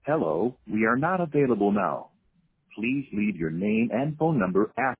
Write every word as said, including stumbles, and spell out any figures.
Hello, we are not available now. Please leave your name and phone number after